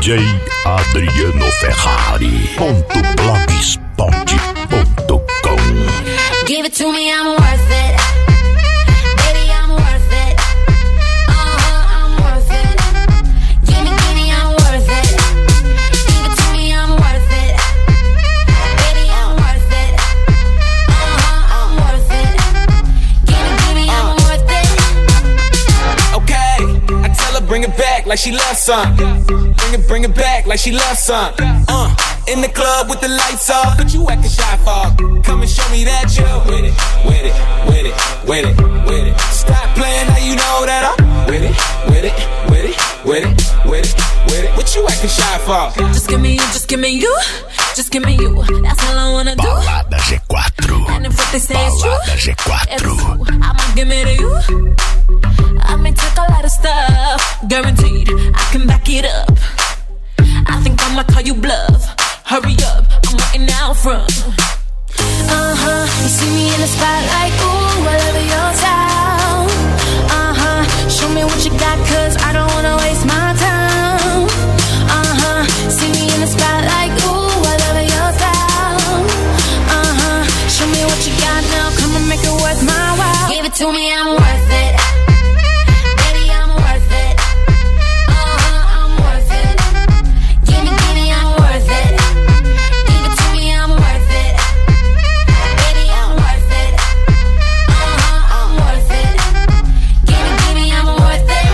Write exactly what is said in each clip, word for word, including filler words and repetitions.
D J Adriano Ferrari ponto blogspot ponto com. Give it to me, I'm worth it. Baby, I'm worth it. Uh-huh, I'm worth it. Give me, give me, I'm worth it. Give it to me, I'm worth it. Baby, I'm worth it. Uh-huh, I'm worth it. Give me, give me, I'm worth it. Okay, I tell her bring it back like she loves some. Bring it, bring it back like she loves some. Uh, in the club with the lights off, but you acting shy for. Come and show me that you're with it, with it, with it, with it, with it. Stop playing, now you know that I'm with it, with it, with it, with it, with it, with it. What you acting shy for? Just give me you, just give me you, just give me you. That's all I wanna do. Balada G four. And if what they say is true, Balada G it's four. true. I'ma give it to you. I may take a lot of stuff, guaranteed I can back it up. I think I'ma call you bluff. Hurry up, I'm waiting out front. Uh-huh, you see me in the spotlight, ooh, I love your style. Uh-huh, show me what you got, cause I don't wanna waste my time. Uh-huh, see me in the spotlight, ooh, I love your style. Uh-huh, show me what you got now, come and make it worth my while. Give it to me, I'm worth it. Baby, I'm worth it. Uh-huh, I'm worth it. Give me, give me, I'm worth it. Give it to me, I'm worth it. Baby, I'm worth it. Uh-huh, I'm worth it. Give me, give me, I'm worth it.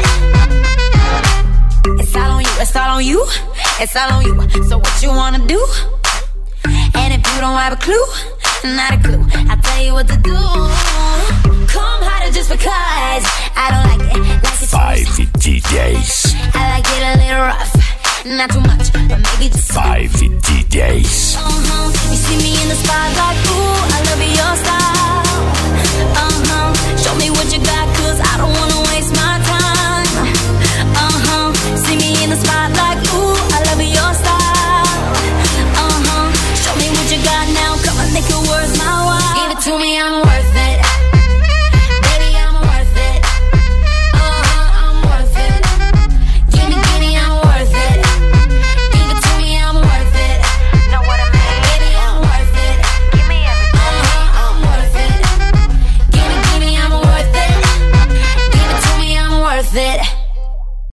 It's all on you, it's all on you, it's all on you. So what you wanna do? And if you don't have a clue, not a clue, I'll tell you what to do. Come harder just because I don't like it, like it's Five D Js. I like it a little rough, not too much, but maybe just Five D Js. uh-huh. You see me in the spotlight, ooh, I love your style.